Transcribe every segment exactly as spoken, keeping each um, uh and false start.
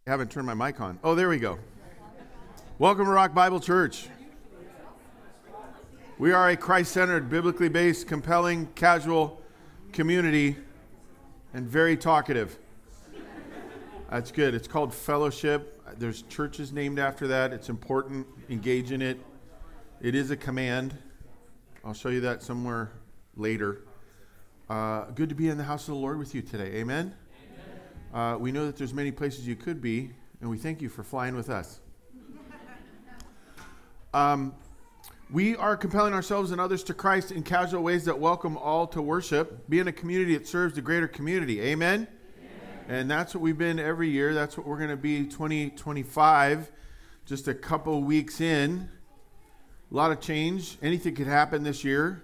haven't turned my mic on. Oh, there we go. Welcome to Rock Bible Church. We are a Christ-centered, biblically based, compelling, casual community and very talkative. That's good. It's called Fellowship. There's churches named after that. It's important. Engage in it. It is a command. I'll show you that somewhere later. Uh, good to be in the house of the Lord with you today. Amen? Uh, we know that there's many places you could be, and we thank you for flying with us. Um, we are compelling ourselves and others to Christ in casual ways that welcome all to worship. Being a community that serves the greater community. Amen? Amen. And that's what we've been every year. That's what we're going to be twenty twenty-five. Just a couple weeks in. A lot of change. Anything could happen this year.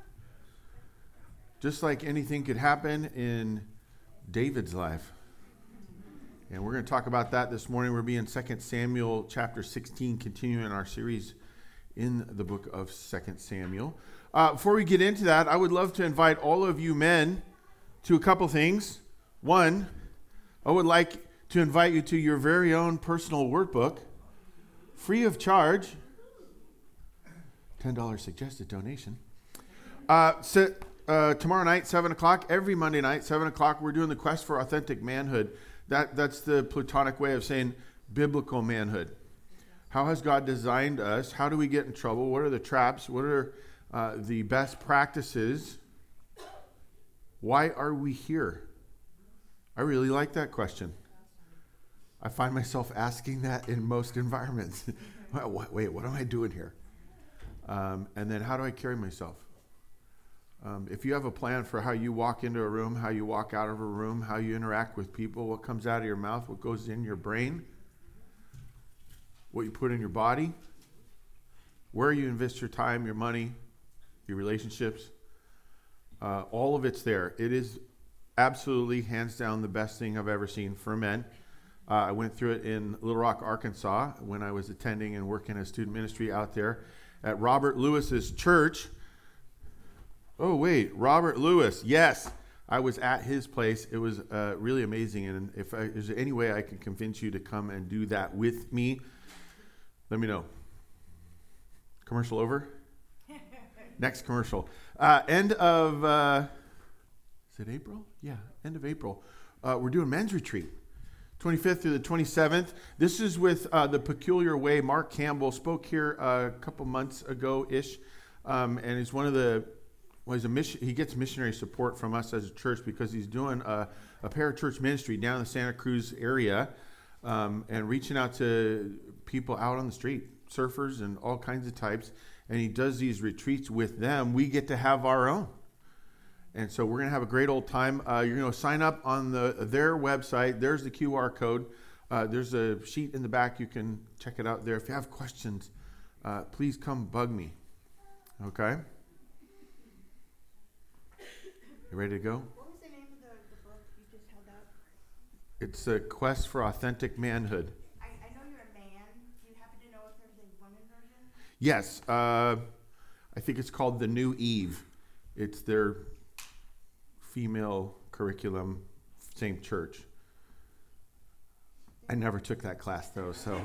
Just like anything could happen in David's life. And we're going to talk about that this morning. We'll be in Second Samuel chapter sixteen, continuing our series in the book of Second Samuel. Uh, before we get into that, I would love to invite all of you men to a couple things. One, I would like to invite you to your very own personal workbook, free of charge. ten dollars suggested donation. Uh, so, uh, tomorrow night, seven o'clock, every Monday night, seven o'clock, we're doing the Quest for Authentic Manhood. That That's the Platonic way of saying biblical manhood. How has God designed us? How do we get in trouble? What are the traps? What are uh, the best practices? Why are we here? I really like that question. I find myself asking that in most environments. Wait, what am I doing here? Um, and then how do I carry myself? Um, if you have a plan for how you walk into a room, how you walk out of a room, how you interact with people, what comes out of your mouth, what goes in your brain, what you put in your body, where you invest your time, your money, your relationships, uh, all of it's there. It is absolutely, hands down, the best thing I've ever seen for men. Uh, I went through it in Little Rock, Arkansas, when I was attending and working as student ministry out there at Robert Lewis's church. Oh, wait, Robert Lewis. Yes, I was at his place. It was uh, really amazing. And if I, there's any way I can convince you to come and do that with me, let me know. Commercial over? Next commercial. Uh, end of, uh, is it April? Yeah, end of April. Uh, we're doing men's retreat. twenty-fifth through the twenty-seventh. This is with uh, The Peculiar Way. Mark Campbell spoke here uh, a couple months ago-ish. Um, and he's one of the Well, he's a mission, he gets missionary support from us as a church because he's doing a, a parachurch ministry down in the Santa Cruz area um, and reaching out to people out on the street, surfers and all kinds of types. And he does these retreats with them. We get to have our own. And so we're going to have a great old time. Uh, you're going to sign up on the their website. There's the Q R code. Uh, there's a sheet in the back. You can check it out there. If you have questions, uh, please come bug me. Okay? You ready to go? What was the name of the, the book you just held up? It's a Quest for Authentic Manhood. I, I know you're a man. Do you happen to know if there's a woman version? Yes. Uh, I think it's called The New Eve. It's their female curriculum, same church. I never took that class, though, so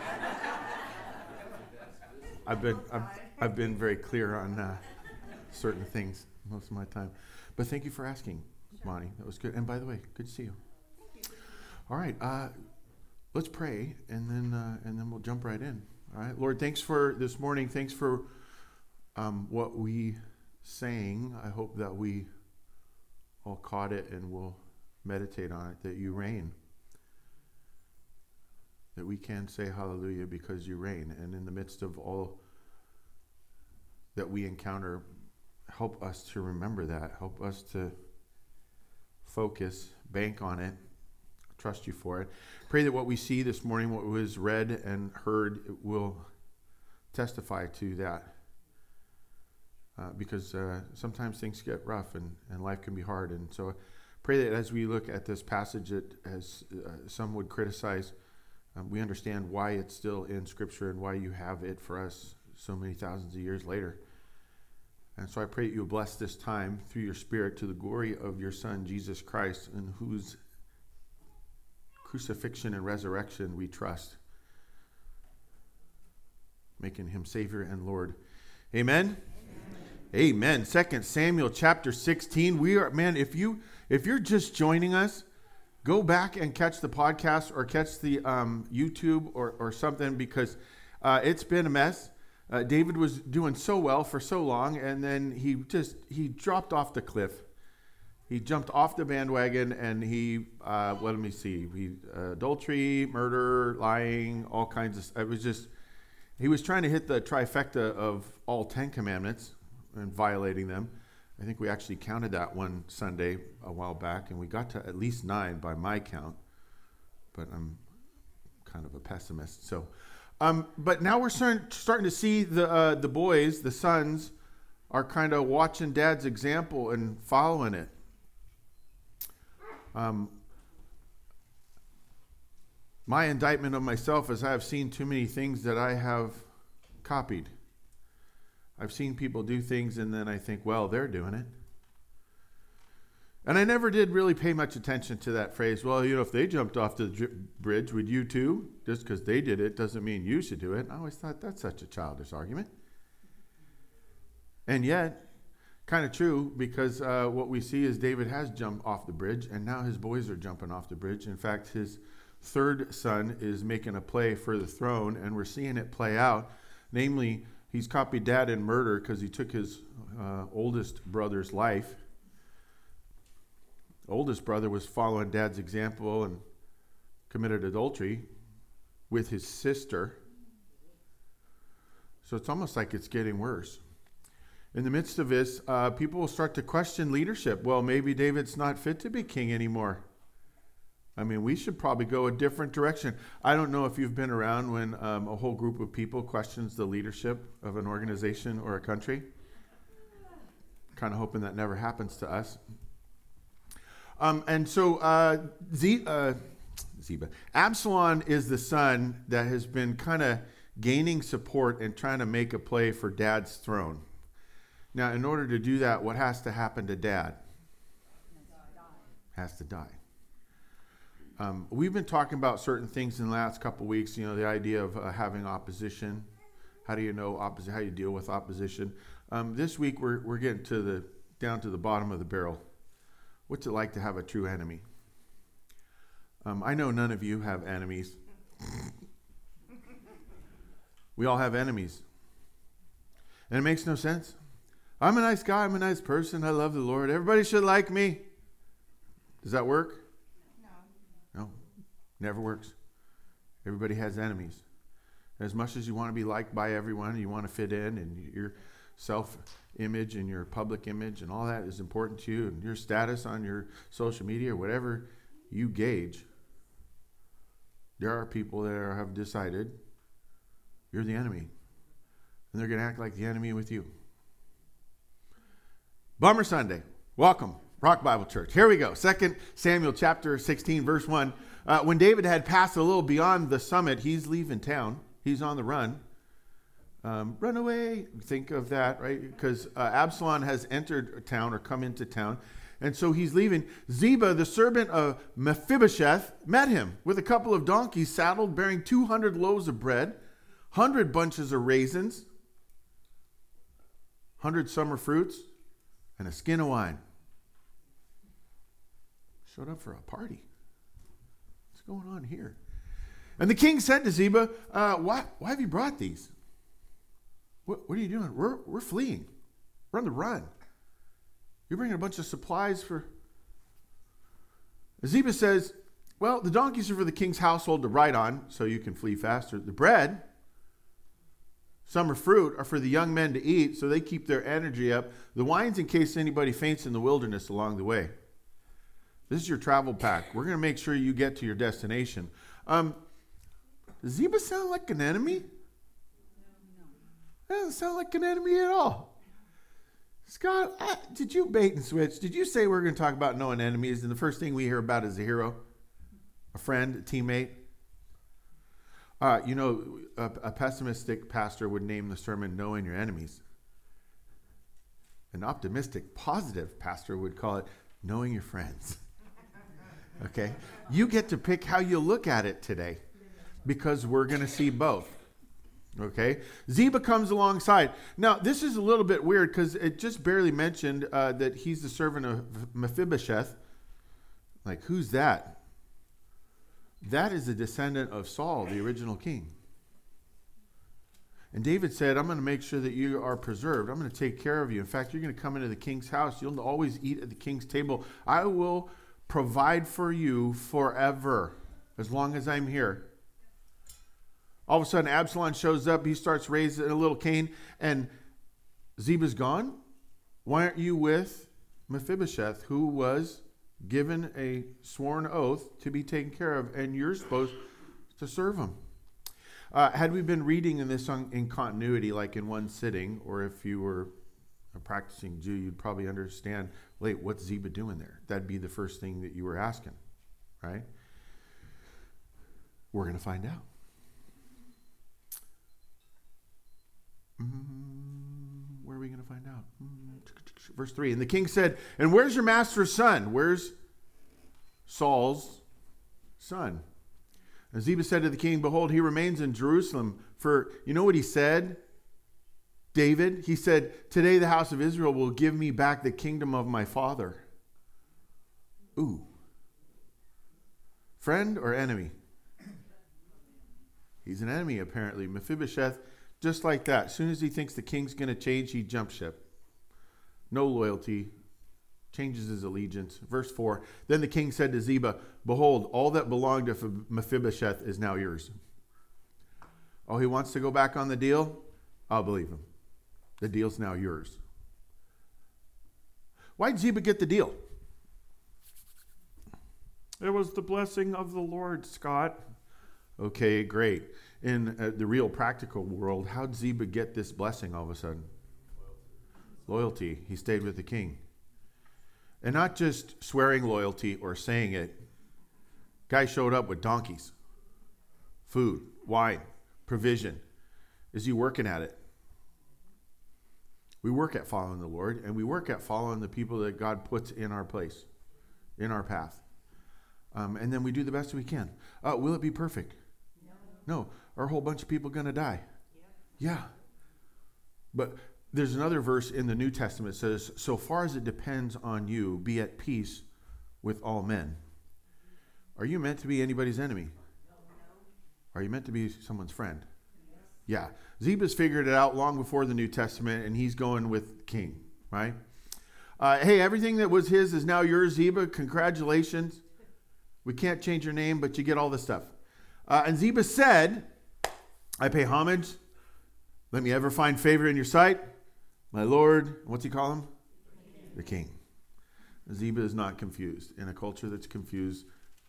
I've been I've, I've been very clear on uh, certain things most of my time. But thank you for asking, sure. Monty. That was good. And by the way, good to see you. Thank you. All right, uh, let's pray, and then uh, and then we'll jump right in. All right, Lord, thanks for this morning. Thanks for um, what we sang. I hope that we all caught it and will meditate on it. That you reign. That we can say hallelujah because you reign, and in the midst of all that we encounter, help us to remember that. Help us to focus, bank on it, trust you for it. Pray that what we see this morning, what was read and heard, will testify to that. Uh, because uh, sometimes things get rough and, and life can be hard. And so pray that as we look at this passage, that as uh, some would criticize, um, we understand why it's still in Scripture and why you have it for us so many thousands of years later. And so I pray that you will bless this time through your Spirit to the glory of your Son, Jesus Christ, in whose crucifixion and resurrection we trust, making him Savior and Lord. Amen? Amen. Amen. Second Samuel chapter sixteen. We are, man, if you if you're just joining us, go back and catch the podcast or catch the um, YouTube or, or something, because uh, it's been a mess. Uh, David was doing so well for so long, and then he just, he dropped off the cliff. He jumped off the bandwagon, and he, uh, let me see, he, uh, adultery, murder, lying, all kinds of, it was just, he was trying to hit the trifecta of all Ten Commandments and violating them. I think we actually counted that one Sunday a while back, and we got to at least nine by my count, but I'm kind of a pessimist. So, um, but now we're starting, starting to see the uh, the boys, the sons, are kind of watching Dad's example and following it. Um, my indictment of myself is I have seen too many things that I have copied. I've seen people do things, and then I think, well, they're doing it. And I never did really pay much attention to that phrase, well, you know, if they jumped off the dri- bridge, would you too? Just because they did it doesn't mean you should do it. I always thought that's such a childish argument. And yet, kind of true, because uh, what we see is David has jumped off the bridge, and now his boys are jumping off the bridge. In fact, his third son is making a play for the throne, and we're seeing it play out. Namely, he's copied Dad in murder because he took his uh, oldest brother's life. Oldest brother was following Dad's example and committed adultery with his sister. So it's almost like it's getting worse. In the midst of this, uh, people will start to question leadership. Well, maybe David's not fit to be king anymore. I mean, we should probably go a different direction. I don't know if you've been around when um, a whole group of people questions the leadership of an organization or a country. Kind of hoping that never happens to us. Um, and so uh, Z, uh, Ziba, Absalom is the son that has been kind of gaining support and trying to make a play for Dad's throne. Now, in order to do that, what has to happen to Dad? Has to die. Um, we've been talking about certain things in the last couple of weeks. You know, the idea of uh, having opposition. How do you know opposition? How do you deal with opposition? Um, this week we're we're getting to the down to the bottom of the barrel. What's it like to have a true enemy? Um, I know none of you have enemies. We all have enemies, and it makes no sense. I'm a nice guy. I'm a nice person. I love the Lord. Everybody should like me. Does that work? No, never works. Everybody has enemies. As much as you want to be liked by everyone, you want to fit in, and your self-image and your public image and all that is important to you, and your status on your social media or whatever you gauge, there are people that are, have decided you're the enemy, and they're going to act like the enemy with you. Bummer Sunday. Welcome. Rock Bible Church. Here we go. Second Samuel chapter sixteen, verse one. Uh, when David had passed a little beyond the summit, he's leaving town. He's on the run. Um, run away. Think of that, right? Because uh, Absalom has entered town or come into town. And so he's leaving. Ziba, the servant of Mephibosheth, met him with a couple of donkeys saddled, bearing two hundred loaves of bread, one hundred bunches of raisins, one hundred summer fruits, and a skin of wine. Showed up for a party. What's going on here? And the king said to Ziba, uh, why, why have you brought these? What, what are you doing? We're, we're fleeing. We're on the run. You're bringing a bunch of supplies for... Ziba says, well, the donkeys are for the king's household to ride on so you can flee faster. The bread, summer fruit, are for the young men to eat so they keep their energy up. The wine's in case anybody faints in the wilderness along the way. This is your travel pack. We're going to make sure you get to your destination. Um, does Ziba sound like an enemy? That doesn't sound like an enemy at all. Scott, I, did you bait and switch? Did you say we're going to talk about knowing enemies, and the first thing we hear about is a hero, a friend, a teammate? Uh, you know, a, a pessimistic pastor would name the sermon Knowing Your Enemies. An optimistic, positive pastor would call it Knowing Your Friends. Okay? You get to pick how you look at it today because we're going to see both. Okay? Ziba comes alongside. Now, this is a little bit weird because it just barely mentioned uh, that he's the servant of Mephibosheth. Like, who's that? That is a descendant of Saul, the original king. And David said, I'm going to make sure that you are preserved. I'm going to take care of you. In fact, you're going to come into the king's house. You'll always eat at the king's table. I will provide for you forever, as long as I'm here. All of a sudden, Absalom shows up. He starts raising a little cane, and Ziba's gone. Why aren't you with Mephibosheth, who was given a sworn oath to be taken care of, and you're supposed to serve him? Uh, had we been reading in this on, in continuity, like in one sitting, or if you were a practicing Jew, you'd probably understand, wait, what's Ziba doing there? That'd be the first thing that you were asking, right? We're going to find out. Mm, where are we going to find out? Mm, verse three, and the king said, and where's your master's son? Where's Saul's son? And Ziba said to the king, behold, he remains in Jerusalem. For, you know what he said? David, he said, today the house of Israel will give me back the kingdom of my father. Ooh. Friend or enemy? He's an enemy, apparently. Mephibosheth, just like that. As soon as he thinks the king's going to change, he jumps ship. No loyalty. Changes his allegiance. Verse four, then the king said to Ziba, behold, all that belonged to Mephibosheth is now yours. Oh, he wants to go back on the deal? I'll believe him. The deal's now yours. Why'd Ziba get the deal? It was the blessing of the Lord, Scott. Okay, great. In uh, the real practical world, how'd Ziba get this blessing all of a sudden? Loyalty. He stayed with the king. And not just swearing loyalty or saying it. Guy showed up with donkeys, food, wine, provision. Is he working at it? We work at following the Lord, and we work at following the people that God puts in our place, in our path. Um, and then we do the best we can. Uh, will it be perfect? No. No. Are a whole bunch of people going to die? Yeah. yeah. But there's another verse in the New Testament that says, so far as it depends on you, be at peace with all men. Are you meant to be anybody's enemy? Are you meant to be someone's friend? Yeah. Ziba's figured it out long before the New Testament, and he's going with the king, right? Uh, hey, everything that was his is now yours, Ziba. Congratulations. We can't change your name, but you get all this stuff. Uh, and Ziba said, I pay homage. Let me ever find favor in your sight. My Lord, what's he call him? The king. Ziba is not confused. In a culture that's confused,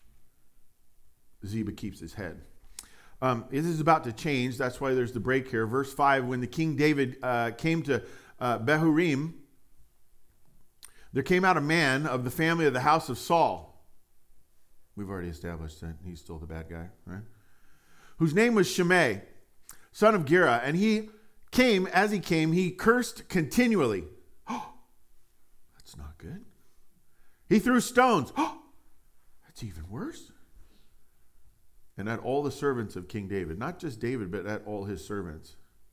Ziba keeps his head. Um, this is about to change. That's why there's the break here. Verse five, when the King David uh, came to uh, Bahurim, there came out a man of the family of the house of Saul. We've already established that he's still the bad guy, right? Whose name was Shimei, son of Gera, and he came, as he came, he cursed continually. Oh, that's not good. He threw stones. Oh, that's even worse. And at all the servants of King David, not just David, but at all his servants.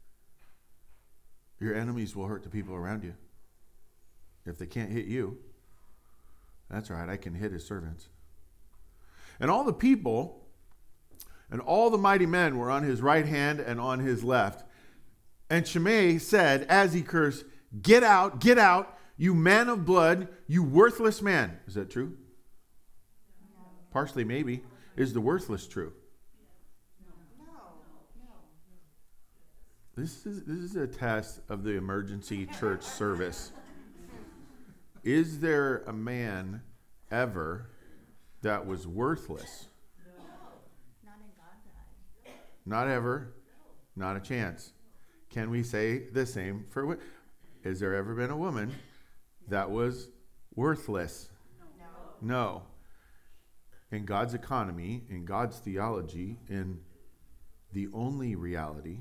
Your enemies will hurt the people around you. If they can't hit you, that's right, I can hit his servants. And all the people and all the mighty men were on his right hand and on his left. And Shimei said, as he cursed, get out, get out, you man of blood, you worthless man. Is that true? No. Partially, maybe. Is the worthless true? No. No. This is this is a test of the emergency church service. Is there a man ever that was worthless? No. Not in God's eyes. Not ever. Not a chance. Can we say the same for women? Has there ever been a woman that was worthless? No. No. In God's economy, in God's theology, in the only reality,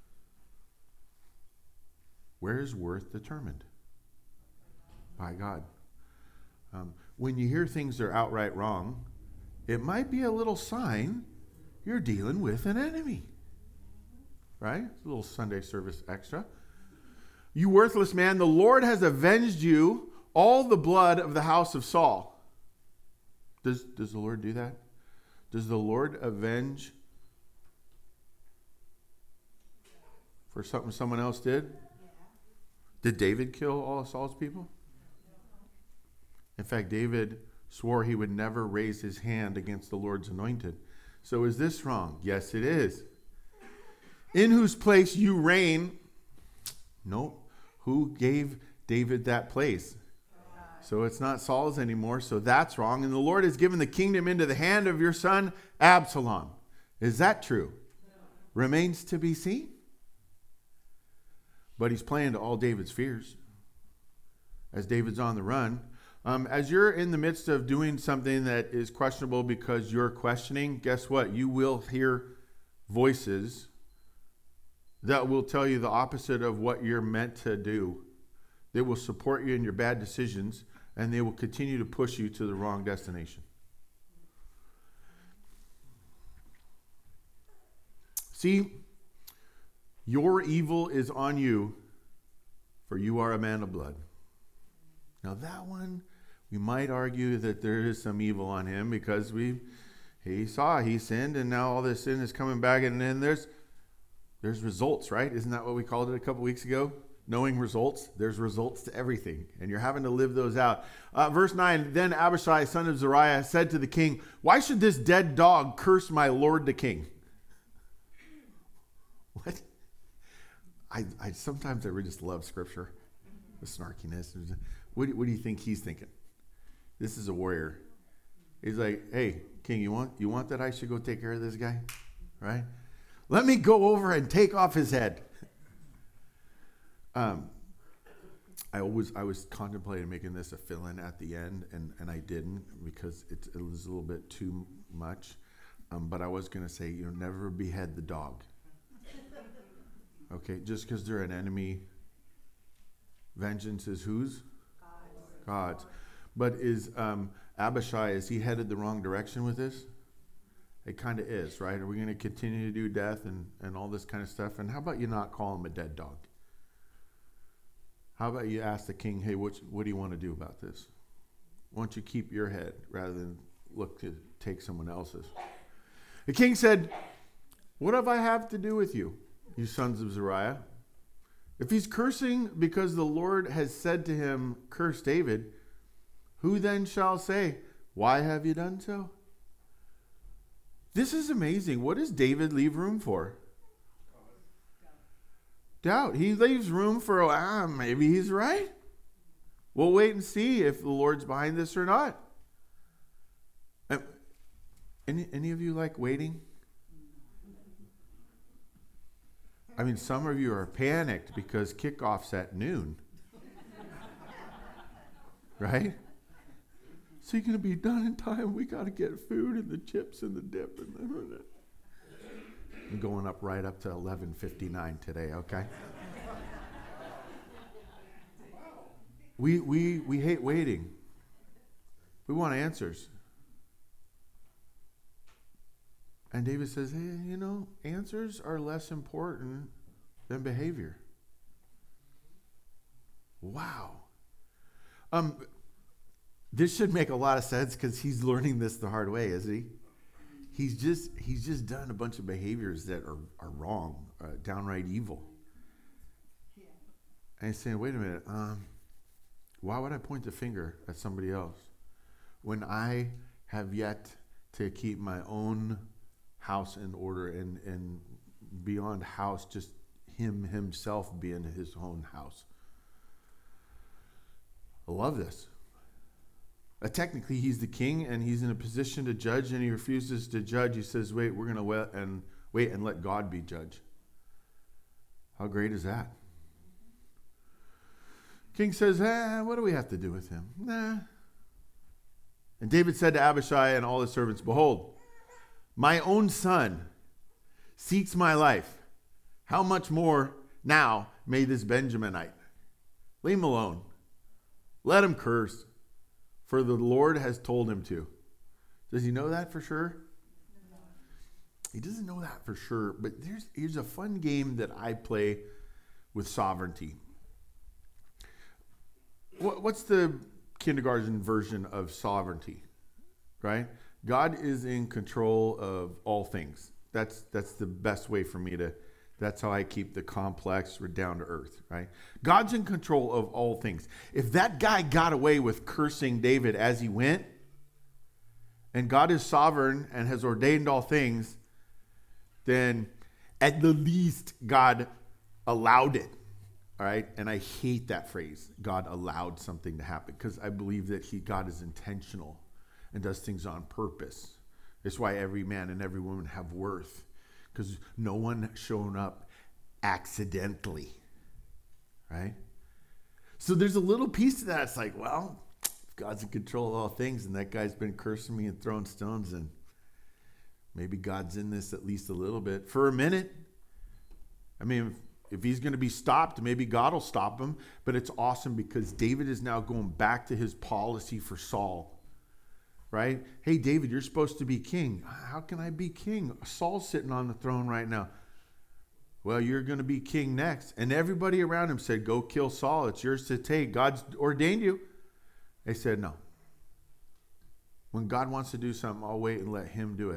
where is worth determined? By God. Um, when you hear things that are outright wrong, it might be a little sign you're dealing with an enemy. Right? A little Sunday service extra. You worthless man, the Lord has avenged you all the blood of the house of Saul. Does, does the Lord do that? Does the Lord avenge for something someone else did? Did David kill all of Saul's people? In fact, David swore he would never raise his hand against the Lord's anointed. So is this wrong? Yes, it is. In whose place you reign. Nope. Who gave David that place? So it's not Saul's anymore, so that's wrong. And the Lord has given the kingdom into the hand of your son, Absalom. Is that true? No. Remains to be seen. But he's playing to all David's fears as David's on the run. Um, as you're in the midst of doing something that is questionable because you're questioning, guess what? You will hear voices that will tell you the opposite of what you're meant to do. They will support you in your bad decisions, and they will continue to push you to the wrong destination. See, your evil is on you, for you are a man of blood. Now that one, we might argue that there is some evil on him because we, he saw he sinned, and now all this sin is coming back, and then there's There's results, right? Isn't that what we called it a couple weeks ago? Knowing results. There's results to everything, and you're having to live those out. Uh, verse nine, then Abishai, son of Zeruiah, said to the king, why should this dead dog curse my lord the king? What? I, I sometimes I just love scripture, the snarkiness. What do, what do you think he's thinking? This is a warrior. He's like, hey, king, you want you want that I should go take care of this guy? Right? Let me go over and take off his head. Um, I always I was contemplating making this a fill-in at the end, and, and I didn't because it, it was a little bit too much. Um, but I was going to say, you know, never behead the dog. Okay, just because they're an enemy. Vengeance is whose? God's. God's. But is um, Abishai, is he headed the wrong direction with this? It kind of is, right? Are we going to continue to do death and, and all this kind of stuff? And how about you not call him a dead dog? How about you ask the king, hey, what, what do you want to do about this? Why don't you keep your head rather than look to take someone else's? The king said, what have I have to do with you, you sons of Zeruiah? If he's cursing because the Lord has said to him, curse David, who then shall say, why have you done so? This is amazing. What does David leave room for? Doubt. He leaves room for, ah, maybe he's right. We'll wait and see if the Lord's behind this or not. Any, any of you like waiting? I mean, some of you are panicked because kickoff's at noon. Right? So you're going to be done in time. We got to get food and the chips and the dip. And the... I'm going up right up to eleven fifty-nine today, okay? We, we, we hate waiting. We want answers. And David says, hey, you know, answers are less important than behavior. Wow. Um... This should make a lot of sense because he's learning this the hard way, isn't he? He's just he's just done a bunch of behaviors that are, are wrong, uh, downright evil. Yeah. And he's saying, wait a minute, um, why would I point the finger at somebody else when I have yet to keep my own house in order and, and beyond house, just him himself being his own house? I love this. Uh, technically, he's the king, and he's in a position to judge, and he refuses to judge. He says, wait, we're going to wait and wait and let God be judge. How great is that? King says, eh, what do we have to do with him? Nah. And David said to Abishai and all his servants, behold, my own son seeks my life. How much more now may this Benjaminite? Leave him alone. Let him curse. For the Lord has told him to. Does he know that for sure? No. He doesn't know that for sure, but there's here's a fun game that I play with sovereignty. What, what's the kindergarten version of sovereignty, right? God is in control of all things. That's that's the best way for me to, that's how I keep the complex down to earth, right? God's in control of all things. If that guy got away with cursing David as he went, and God is sovereign and has ordained all things, then at the least God allowed it. All right. And I hate that phrase, God allowed something to happen, because I believe that he, God is intentional and does things on purpose. That's why every man and every woman have worth, because no one shown up accidentally. Right. So there's a little piece of that. It's like, well, if God's in control of all things and that guy's been cursing me and throwing stones, and maybe God's in this at least a little bit for a minute. I mean, if he's going to be stopped, maybe God will stop him. But it's awesome because David is now going back to his policy for Saul, right? Hey, David, you're supposed to be king. How can I be king? Saul's sitting on the throne right now. Well, you're going to be king next. And everybody around him said, go kill Saul. It's yours to take. God's ordained you. They said, no. When God wants to do something, I'll wait and let him do it.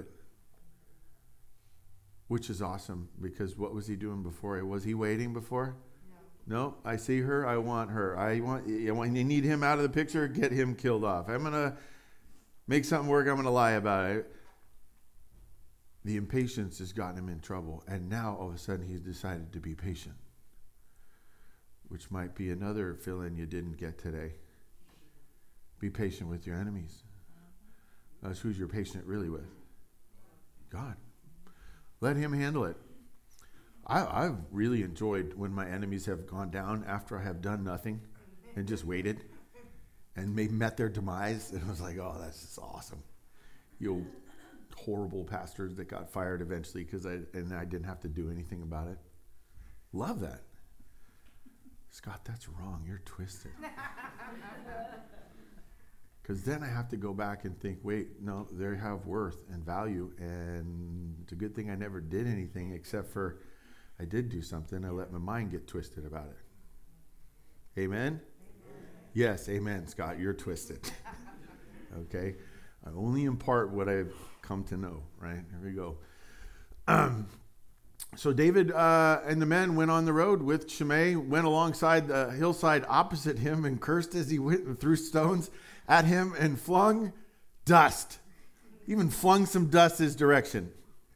Which is awesome, because what was he doing before? Was he waiting before? No. No, I see her. I want her. I want, I want, you need him out of the picture, get him killed off. I'm going to make something work. I'm going to lie about it. The impatience has gotten him in trouble. And now all of a sudden he's decided to be patient, which might be another fill-in you didn't get today. Be patient with your enemies. That's who's you're patient really with. God. Let him handle it. I, I've really enjoyed when my enemies have gone down after I have done nothing and just waited and maybe met their demise. And I was like, oh, that's just awesome. You horrible pastors that got fired eventually because I and I didn't have to do anything about it. Love that. Scott, that's wrong. You're twisted. Because then I have to go back and think, wait, no, they have worth and value. And it's a good thing I never did anything except for I did do something. I let my mind get twisted about it. Amen? Amen. Yes, amen, Scott. You're twisted. Okay? I only impart what I've come to know, right? Here we go. Um, so David uh, and the men went on the road with Shimei, went alongside the hillside opposite him and cursed as he went and threw stones at him and flung dust. Even flung some dust his direction.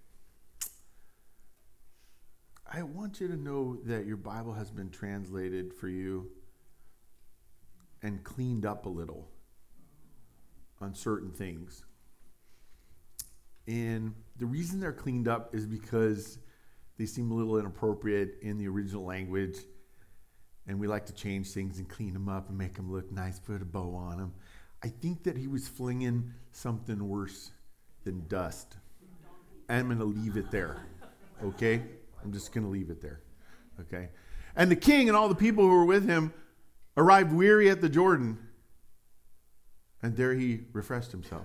I want you to know that your Bible has been translated for you and cleaned up a little on certain things. And the reason they're cleaned up is because they seem a little inappropriate in the original language. And we like to change things and clean them up and make them look nice, put a bow on them. I think that he was flinging something worse than dust. I'm going to leave it there. Okay? I'm just going to leave it there. Okay? And the king and all the people who were with him arrived weary at the Jordan. And there he refreshed himself.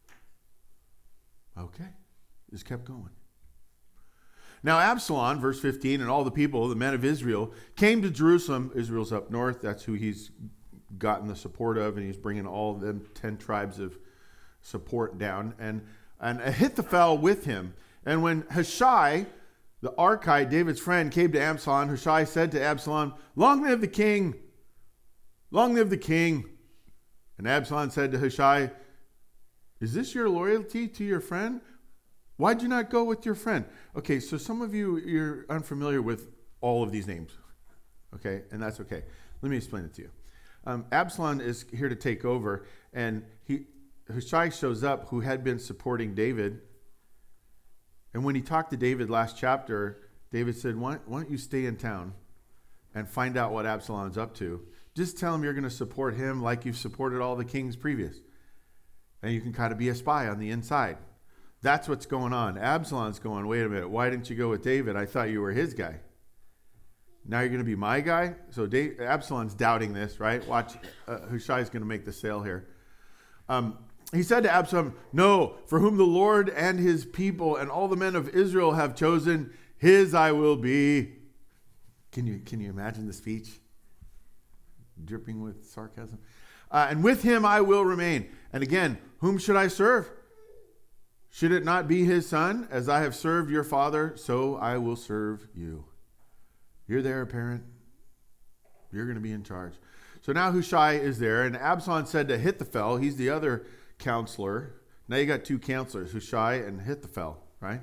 Okay. Just kept going. Now Absalom, verse fifteen, and all the people, the men of Israel, came to Jerusalem. Israel's up north. That's who he's gotten the support of, and he's bringing all of them ten tribes of support down. And, and Ahithophel with him. And when Hushai, the Archite, David's friend, came to Absalom, Hushai said to Absalom, long live the king! Long live the king! And Absalom said to Hushai, is this your loyalty to your friend? Why'd you not go with your friend? Okay, so some of you, you're unfamiliar with all of these names. Okay, and that's okay. Let me explain it to you. Um, Absalom is here to take over, and he Hushai shows up, who had been supporting David. And when he talked to David last chapter, David said, why, why don't you stay in town and find out what Absalom's up to? Just tell him you're going to support him like you've supported all the kings previous. And you can kind of be a spy on the inside. That's what's going on. Absalom's going, wait a minute, why didn't you go with David? I thought you were his guy. Now you're going to be my guy? So Dave, Absalom's doubting this, right? Watch, uh, Hushai's going to make the sale here. Um, he said to Absalom, "No, for whom the Lord and his people and all the men of Israel have chosen, his I will be." Can you, can you imagine the speech? Dripping with sarcasm. Uh, and with him I will remain. And again, whom should I serve? Should it not be his son? As I have served your father, so I will serve you. You're there, parent. You're going to be in charge. So now Hushai is there, and Absalom said to Ahithophel, he's the other counselor. Now you got two counselors, Hushai and Ahithophel, right?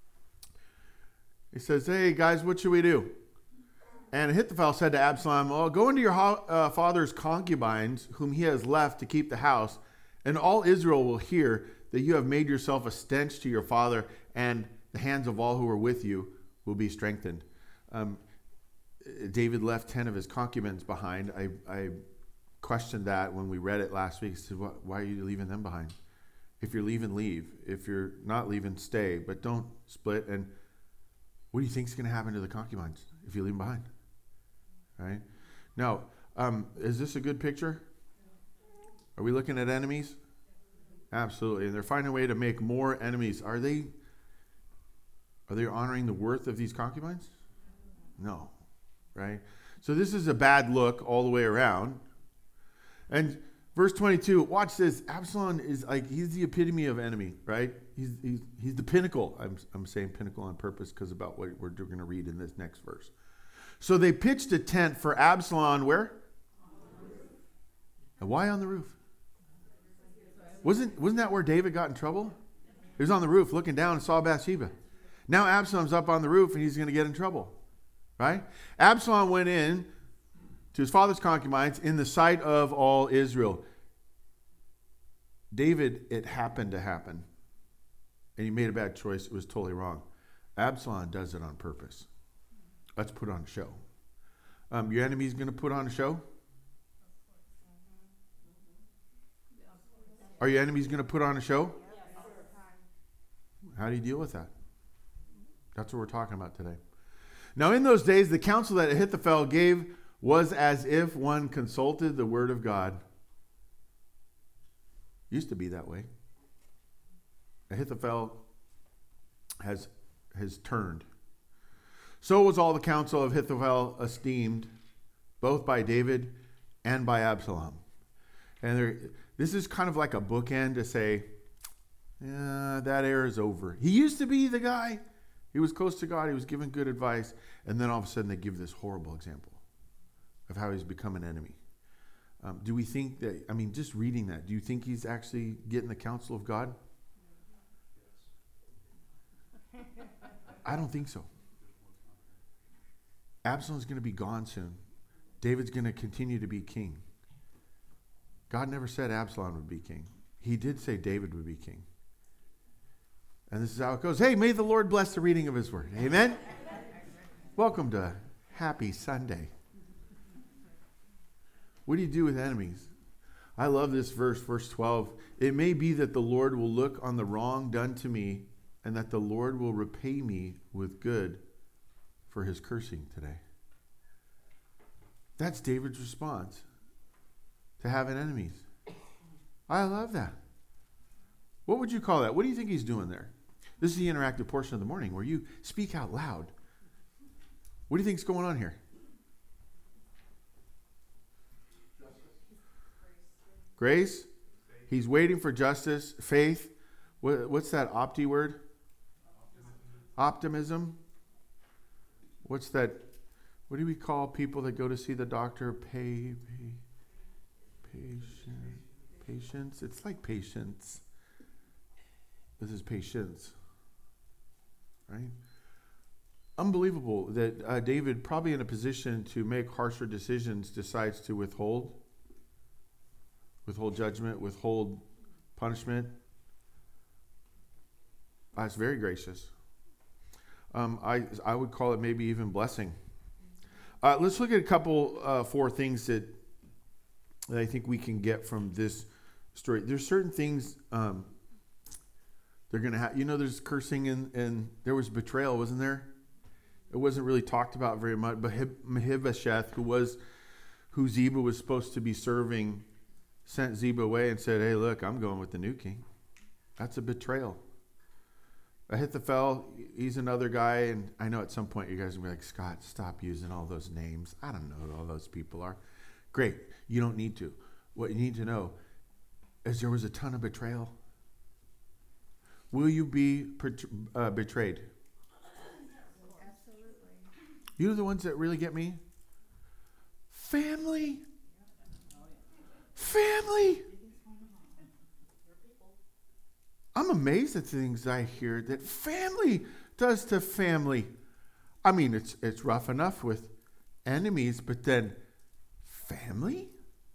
He says, "Hey guys, what should we do?" And Ahithophel said to Absalom, "Well, go into your uh, father's concubines, whom he has left to keep the house, and all Israel will hear that you have made yourself a stench to your father, and the hands of all who are with you will be strengthened." Um, David left ten of his concubines behind. I, I questioned that when we read it last week. I said, why are you leaving them behind? If you're leaving, leave. If you're not leaving, stay. But don't split. And what do you think is going to happen to the concubines if you leave them behind? Right? Now, um, is this a good picture? Are we looking at enemies? Absolutely. And they're finding a way to make more enemies. Are they, are they honoring the worth of these concubines? No. Right? So this is a bad look all the way around. And verse twenty-two, watch this. Absalom is like, he's the epitome of enemy, right? He's he's, he's the pinnacle. I'm, I'm saying pinnacle on purpose because about what we're going to read in this next verse. So they pitched a tent for Absalom where? And why on the roof? Wasn't, wasn't that where David got in trouble? He was on the roof looking down and saw Bathsheba. Now Absalom's up on the roof and he's going to get in trouble. Right? Absalom went in to his father's concubines in the sight of all Israel. David, it happened to happen. And he made a bad choice. It was totally wrong. Absalom does it on purpose. Let's put on a show. Um, your enemy's going to put on a show? Are your enemies going to put on a show? How do you deal with that? That's what we're talking about today. Now, in those days, the counsel that Ahithophel gave was as if one consulted the word of God. Used to be that way. Ahithophel has, has turned. So was all the counsel of Ahithophel esteemed, both by David and by Absalom. And there, this is kind of like a bookend to say, yeah, that era is over. He used to be the guy. He was close to God. He was giving good advice. And then all of a sudden they give this horrible example of how he's become an enemy. Um, do we think that, I mean, just reading that, do you think he's actually getting the counsel of God? I don't think so. Absalom's going to be gone soon. David's going to continue to be king. God never said Absalom would be king. He did say David would be king. And this is how it goes. Hey, may the Lord bless the reading of his word. Amen? Welcome to Happy Sunday. What do you do with enemies? I love this verse, verse twelve. It may be that the Lord will look on the wrong done to me, and that the Lord will repay me with good for his cursing today. That's David's response to having enemies. I love that. What would you call that? What do you think he's doing there? This is the interactive portion of the morning where you speak out loud. What do you think is going on here? Grace. He's waiting for justice. Faith. What, what's that opti word? Optimism. What's that? What do we call people that go to see the doctor? Pay, pay, patient, patience. It's like patience. This is patience. Right? Unbelievable that uh, David, probably in a position to make harsher decisions, decides to withhold. Withhold judgment, withhold punishment. Uh, it's very gracious. Um, I I would call it maybe even blessing. Uh, let's look at a couple, uh, four things that, that I think we can get from this story. There's certain things um, they're going to have. You know, there's cursing and, and there was betrayal, wasn't there? It wasn't really talked about very much. But Mephibosheth, who was who Ziba was supposed to be serving, sent Ziba away and said, hey, look, I'm going with the new king. That's a betrayal. Ahithophel, he's another guy, and I know at some point you guys will be like, Scott, stop using all those names. I don't know who all those people are. Great, you don't need to. What you need to know is there was a ton of betrayal. Will you be uh, betrayed? Absolutely. You know the ones that really get me? Family. Family. I'm amazed at the things I hear that family does to family. I mean, it's it's rough enough with enemies, but then family?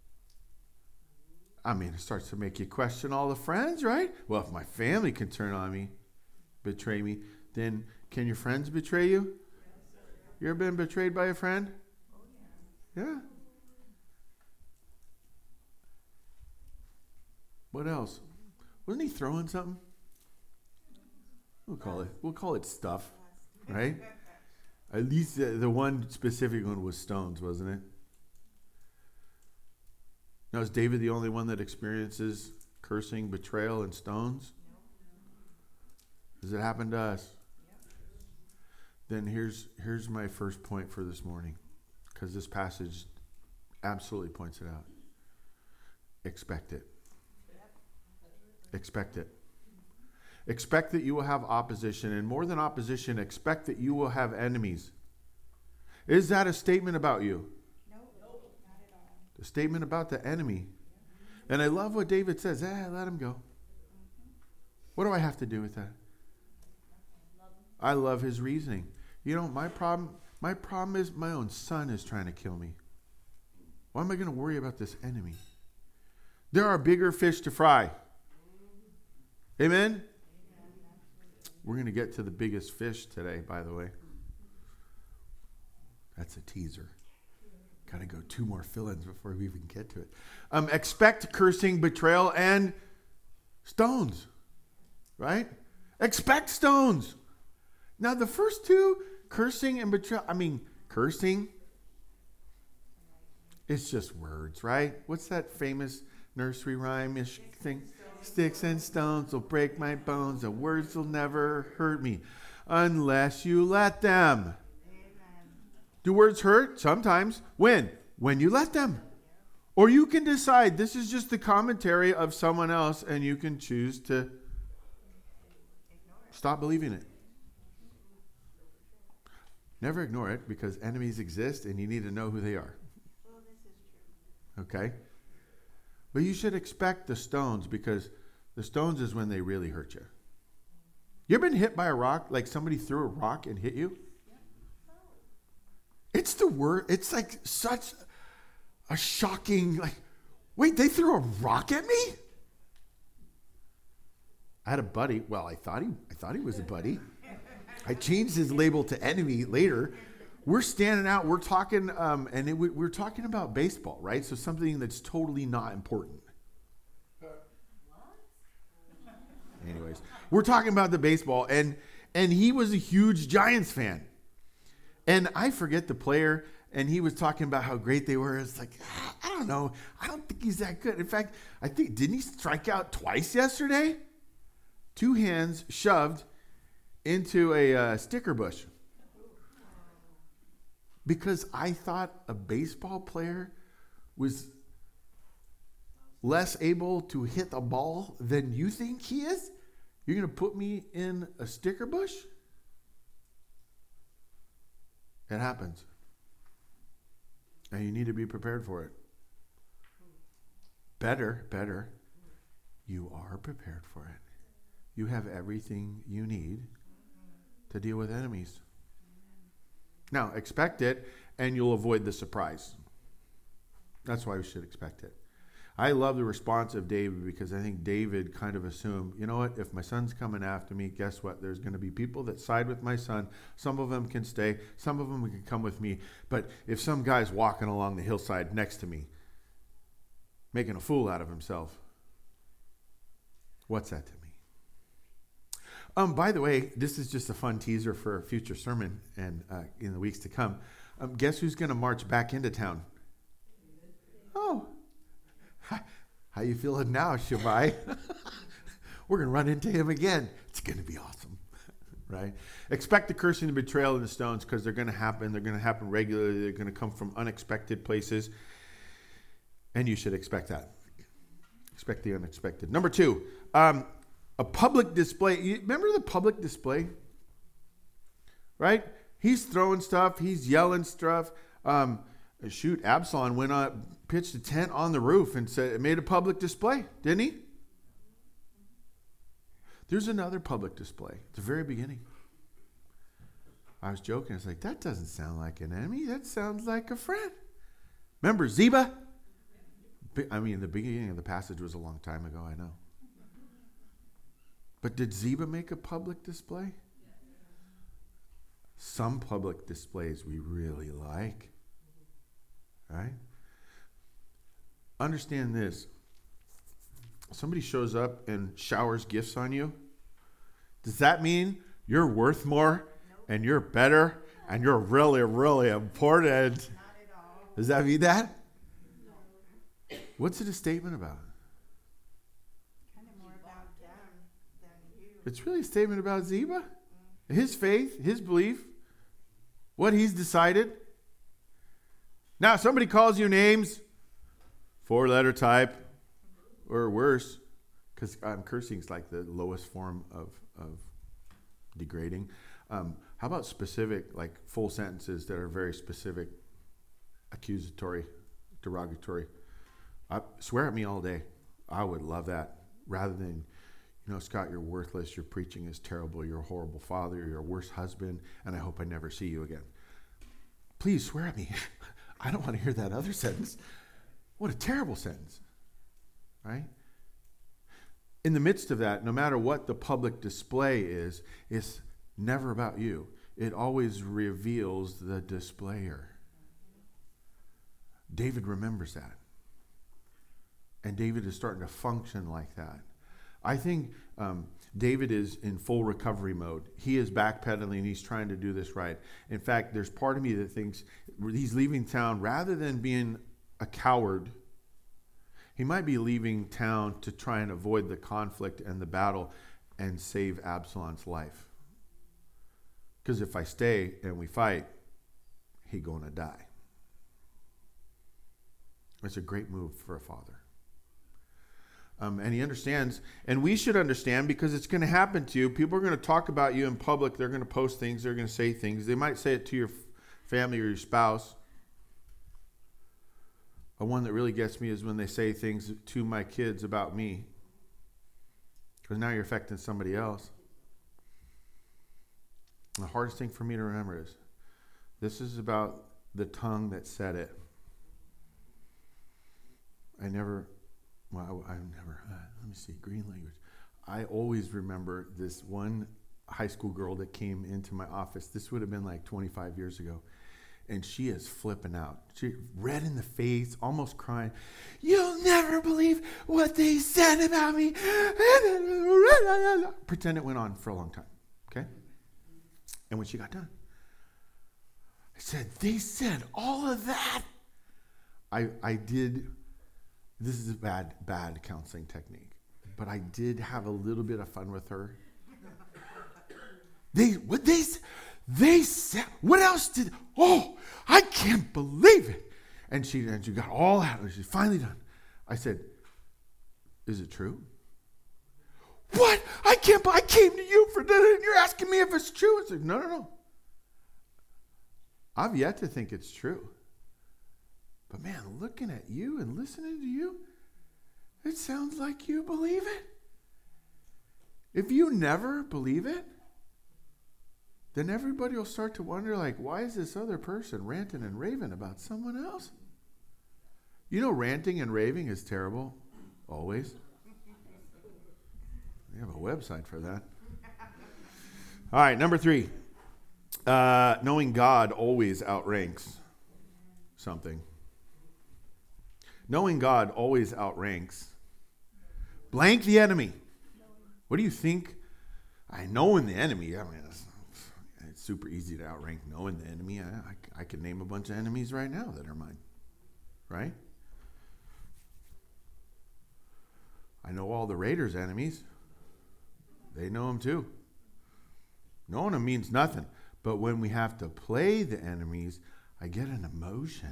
I mean, it starts to make you question all the friends, right? Well, if my family can turn on me, betray me, then can your friends betray you? You ever been betrayed by a friend? Yeah. What else? Wasn't he throwing something? We'll call it. We'll call it stuff, right? At least the, the one specific one was stones, wasn't it? Now, is David the only one that experiences cursing, betrayal, and stones? Does it happen to us? Then here's here's my first point for this morning, because this passage absolutely points it out. Expect it. Expect it. Expect that you will have opposition, and more than opposition, expect that you will have enemies. Is that a statement about you? No, nope, not at all. A statement about the enemy. And I love what David says, eh, let him go. What do I have to do with that? I love his reasoning. You know, my problem, my problem is my own son is trying to kill me. Why am I going to worry about this enemy? There are bigger fish to fry. Amen? We're going to get to the biggest fish today, by the way. That's a teaser. Got to go two more fill-ins before we even get to it. Um, expect cursing, betrayal, and stones. Right? Expect stones. Now, the first two, cursing and betrayal, I mean, cursing, it's just words, right? What's that famous nursery rhyme-ish thing? Sticks and stones will break my bones, and words will never hurt me unless you let them. Amen. Do words hurt? Sometimes. When? When you let them. Or you can decide this is just the commentary of someone else, and you can choose to stop believing it. Never ignore it, because enemies exist and you need to know who they are. Well, this is true. Okay? But you should expect the stones, because the stones is when they really hurt you. You ever been hit by a rock, like somebody threw a rock and hit you? It's the word, it's like such a shocking, like, wait, they threw a rock at me? I had a buddy, well, I thought he I thought he was a buddy. I changed his label to enemy later. We're standing out, we're talking, um, and it, we, we're talking about baseball, right? So something that's totally not important. Anyways, we're talking about the baseball, and and he was a huge Giants fan. And I forget the player, and he was talking about how great they were. It's like, I don't know. I don't think he's that good. In fact, I think, didn't he strike out twice yesterday? Two hands shoved into a uh, sticker bush. Because I thought a baseball player was less able to hit the ball than you think he is? You're going to put me in a sticker bush? It happens. And you need to be prepared for it. Better, better, you are prepared for it. You have everything you need to deal with enemies. Now, expect it, and you'll avoid the surprise. That's why we should expect it. I love the response of David, because I think David kind of assumed, you know what, if my son's coming after me, guess what? There's going to be people that side with my son. Some of them can stay. Some of them can come with me. But if some guy's walking along the hillside next to me, making a fool out of himself, what's that to me? Um, by the way, this is just a fun teaser for a future sermon and uh, in the weeks to come. Um, guess who's going to march back into town? Oh, How you feeling now, Shabai? We're going to run into him again. It's going to be awesome, right? Expect the cursing, the betrayal, and the stones because they're going to happen. They're going to happen regularly. They're going to come from unexpected places. And you should expect that. Expect the unexpected. Number two, um, a public display. You remember the public display? Right? He's throwing stuff. He's yelling stuff. Um, shoot, Absalom went on, pitched a tent on the roof and said it made a public display, didn't he? There's another public display at the very beginning. I was joking. I was like, that doesn't sound like an enemy. That sounds like a friend. Remember Ziba? I mean, the beginning of the passage was a long time ago, I know. But did Ziba make a public display? Some public displays we really like. Right? Understand this. Somebody shows up and showers gifts on you. Does that mean you're worth more and you're better and you're really, really important? Not at all. Does that mean that? What's it a statement about? Kind of more about them than you. It's really a statement about Ziba, his faith, his belief, what he's decided. Now, if somebody calls you names, four-letter type, or worse, because um, cursing is like the lowest form of, of degrading. Um, how about specific, like full sentences that are very specific, accusatory, derogatory? Uh, swear at me all day. I would love that. Rather than, you know, Scott, you're worthless, your preaching is terrible, you're a horrible father, you're a worse husband, and I hope I never see you again. Please swear at me. I don't want to hear that other sentence. What a terrible sentence. Right? In the midst of that, no matter what the public display is, it's never about you. It always reveals the displayer. David remembers that. And David is starting to function like that. I think um, David is in full recovery mode. He is backpedaling. He's trying to do this right. In fact, there's part of me that thinks he's leaving town rather than being a coward. He might be leaving town to try and avoid the conflict and the battle and save Absalom's life. Because if I stay and we fight, he's going to die. It's a great move for a father. Um, and he understands, and we should understand because it's going to happen to you. People are going to talk about you in public. They're going to post things. They're going to say things. They might say it to your family or your spouse. A one that really gets me is when they say things to my kids about me. Because now you're affecting somebody else. And the hardest thing for me to remember is this is about the tongue that said it. I never... Well, I, I've never, uh, let me see, green language. I always remember this one high school girl that came into my office. This would have been like twenty-five years ago. And she is flipping out. She red in the face, almost crying. You'll never believe what they said about me. Pretend it went on for a long time. Okay? And when she got done, I said, they said all of that. I I did... This is a bad, bad counseling technique. But I did have a little bit of fun with her. They, what they, they said, what else did, oh, I can't believe it. And she, and she got all out. She's finally done. I said, is it true? What? I can't, I came to you for dinner and you're asking me if it's true. It's like, no, no, no. I've yet to think it's true. But man, looking at you and listening to you, it sounds like you believe it. If you never believe it, then everybody will start to wonder, like, why is this other person ranting and raving about someone else? You know, ranting and raving is terrible, always. We have a website for that. All right, number three. Uh, knowing God always outranks something. Knowing God always outranks blank the enemy. What do you think? I know in the enemy. I mean, it's, it's super easy to outrank knowing the enemy. I, I, I could name a bunch of enemies right now that are mine. Right? I know all the Raiders' enemies. They know them too. Knowing them means nothing. But when we have to play the enemies, I get an emotion.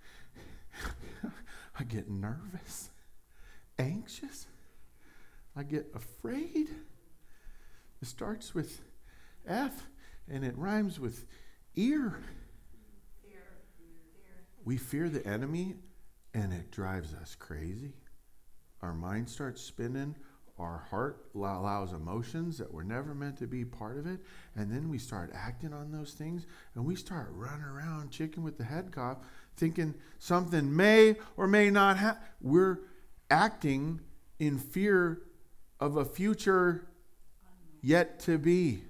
I get nervous, anxious. I get afraid. It starts with F and it rhymes with ear. Fear, fear. We fear the enemy and it drives us crazy. Our mind starts spinning. Our heart allows emotions that were never meant to be part of it. And then we start acting on those things and we start running around chicken with the head cop thinking something may or may not happen. We're acting in fear of a future yet to be.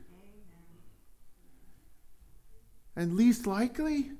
And least likely,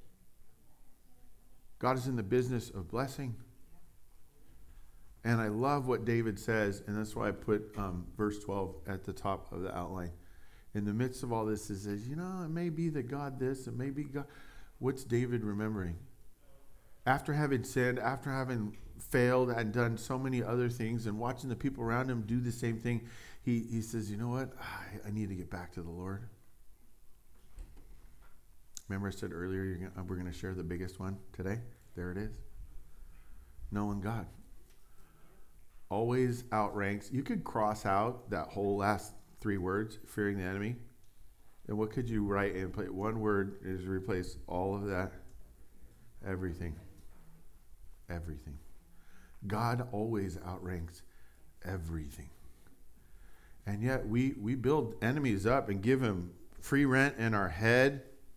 God is in the business of blessing. And I love what David says, and that's why I put um, verse twelve at the top of the outline. In the midst of all this, it says, you know, it may be that God this, it may be God. What's David remembering? After having sinned, after having failed and done so many other things and watching the people around him do the same thing, he, he says, you know what? I, I need to get back to the Lord. Remember I said earlier you're gonna, we're going to share the biggest one today? There it is. Knowing God. Always outranks. You could cross out that whole last three words, fearing the enemy. And what could you write and put? One word is replace all of that. Everything. Everything. God always outranks everything. And yet we, we build enemies up and give them free rent in our head.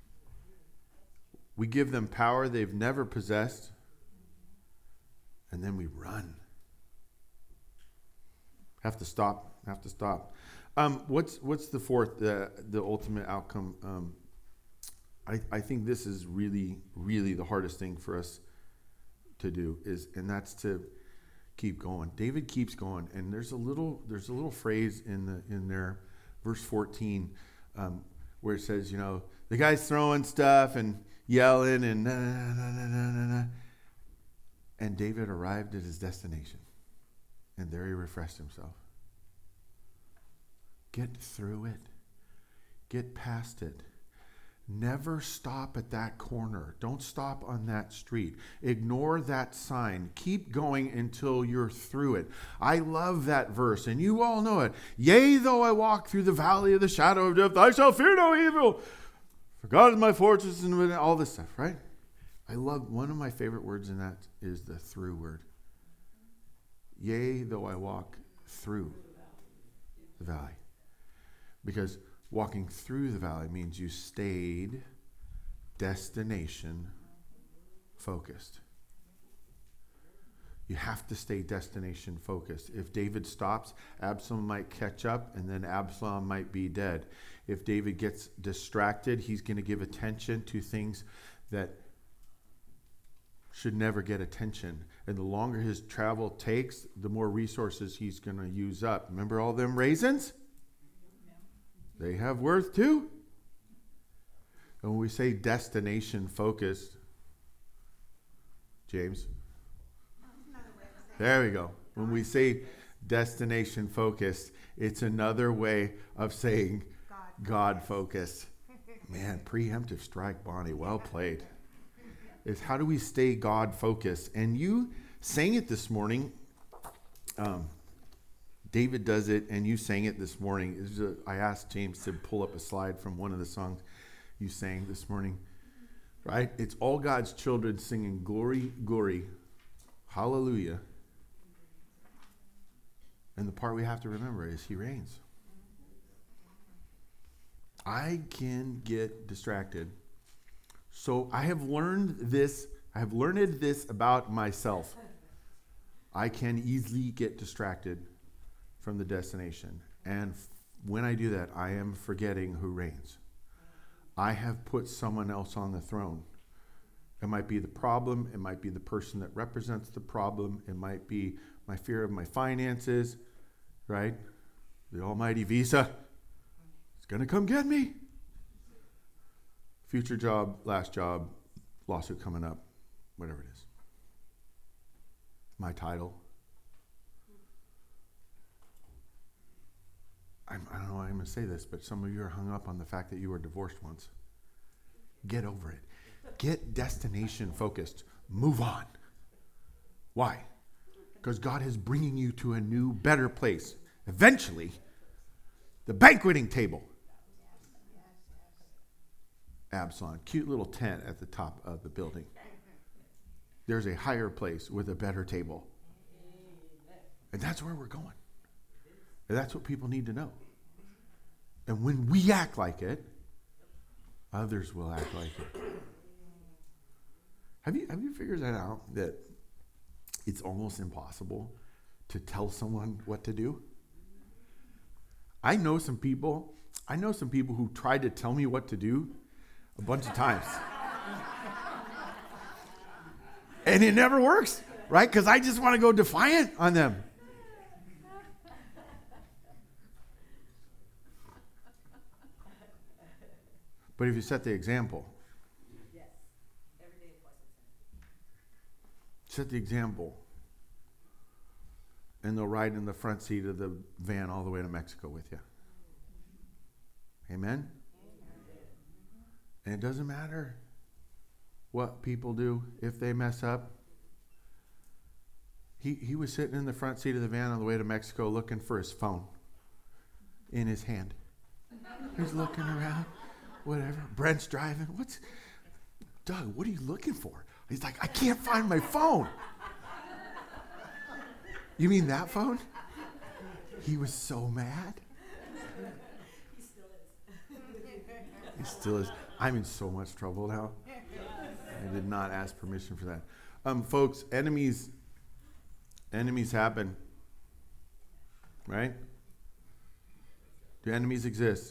We give them power they've never possessed. And then we run. Have to stop. Have to stop. Um, what's what's the fourth, the the ultimate outcome? Um, I I think this is really really the hardest thing for us to do is, and that's to keep going. David keeps going, and there's a little there's a little phrase in the in there, verse fourteen, um, where it says, you know, the guy's throwing stuff and yelling and na na na na na na na, and David arrived at his destination. And there he refreshed himself. Get through it. Get past it. Never stop at that corner. Don't stop on that street. Ignore that sign. Keep going until you're through it. I love that verse, and you all know it. Yea, though I walk through the valley of the shadow of death, I shall fear no evil. For God is my fortress, and all this stuff, right? I love, one of my favorite words in that is the through word. Yea, though I walk through the valley. Because walking through the valley means you stayed destination focused. You have to stay destination focused. If David stops, Absalom might catch up, and then Absalom might be dead. If David gets distracted, he's going to give attention to things that should never get attention. And the longer his travel takes, the more resources he's going to use up. Remember all them raisins? They have worth too. And when we say destination focused, James? There we go. When we say destination focused, it's another way of saying God focused. Man, preemptive strike, Bonnie. Well played. Is how do we stay God focused? And you sang it this morning. Um, David does it, and you sang it this morning. A, I asked James to pull up a slide from one of the songs you sang this morning. Right? It's all God's children singing glory, glory, hallelujah. And the part we have to remember is he reigns. I can get distracted. So I have learned this, I have learned this about myself. I can easily get distracted from the destination. And f- when I do that, I am forgetting who reigns. I have put someone else on the throne. It might be the problem. It might be the person that represents the problem. It might be my fear of my finances, right? The almighty visa. It's going to come get me. Future job, last job, lawsuit coming up, whatever it is. My title. I'm, I don't know why I'm going to say this, but some of you are hung up on the fact that you were divorced once. Get over it. Get destination focused. Move on. Why? Because God is bringing you to a new, better place. Eventually, the banqueting table. Absalom, cute little tent at the top of the building. There's a higher place with a better table. And that's where we're going. And that's what people need to know. And when we act like it, others will act like it. Have you have you figured that out? That it's almost impossible to tell someone what to do? I know some people, I know some people who tried to tell me what to do a bunch of times. And it never works, right? Because I just want to go defiant on them. But if you set the example, yes, every day twice a set the example, and they'll ride in the front seat of the van all the way to Mexico with you. Amen? Amen. And it doesn't matter what people do if they mess up. He he was sitting in the front seat of the van on the way to Mexico looking for his phone in his hand. He's looking around. Whatever. Brent's driving. What's Doug, what are you looking for? He's like, I can't find my phone. You mean that phone? He was so mad. He still is. He still is. I'm in so much trouble now. I did not ask permission for that. Um, folks, enemies, enemies happen. Right? Do enemies exist?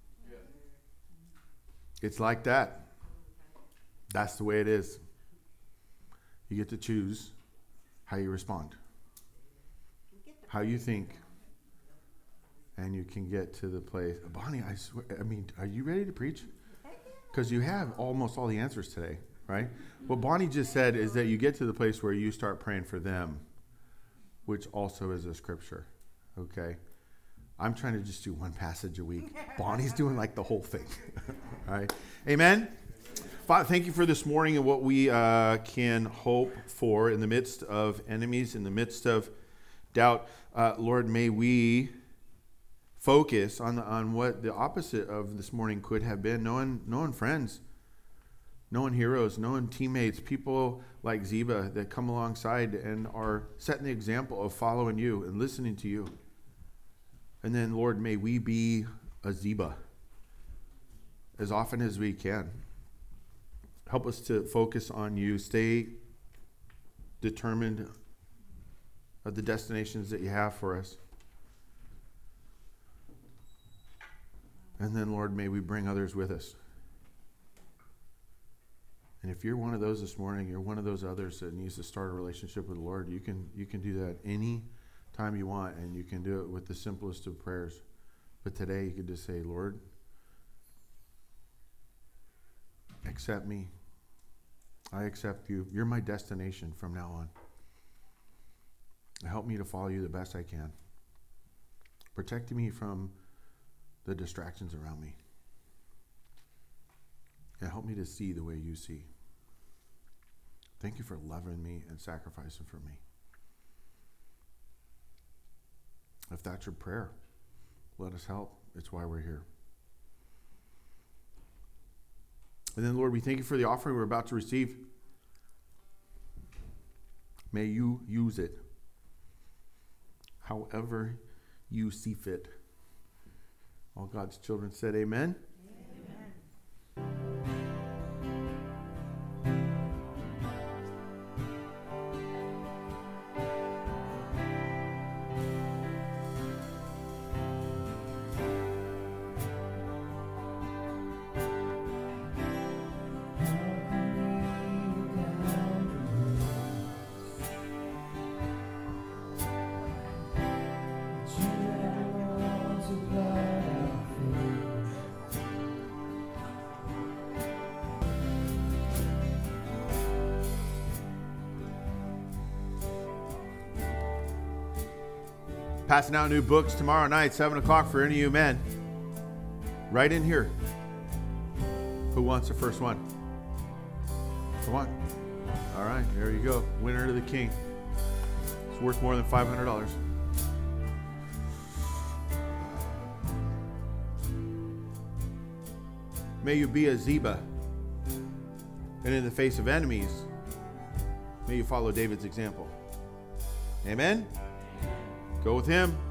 It's like that. That's the way it is. You get to choose how you respond, how you think, and you can get to the place. Bonnie, I swear, I mean, are you ready to preach? Because you have almost all the answers today, right? What Bonnie just said is that you get to the place where you start praying for them, which also is a scripture, okay? I'm trying to just do one passage a week. Bonnie's doing like the whole thing. All right. Amen. Father, thank you for this morning and what we uh, can hope for in the midst of enemies, in the midst of doubt. Uh, Lord, may we focus on the, on what the opposite of this morning could have been, knowing, knowing friends, knowing heroes, knowing teammates, people like Ziba that come alongside and are setting the example of following you and listening to you. And then, Lord, may we be a Ziba as often as we can. Help us to focus on you. Stay determined of the destinations that you have for us. And then, Lord, may we bring others with us. And if you're one of those this morning, you're one of those others that needs to start a relationship with the Lord, you can you can do that any time you want, and you can do it with the simplest of prayers. But today you could just say, Lord, accept me. I accept you. You're my destination from now on. Help me to follow you the best I can. Protect me from the distractions around me. And help me to see the way you see. Thank you for loving me and sacrificing for me. If that's your prayer, let us help. It's why we're here. And then, Lord, we thank you for the offering we're about to receive. May you use it however you see fit. All God's children said amen. Passing out new books tomorrow night, seven o'clock for any of you men. Right in here. Who wants the first one? Come on. All right, there you go. Winner to the king. It's worth more than five hundred dollars. May you be a Ziba. And in the face of enemies, may you follow David's example. Amen? Go with him.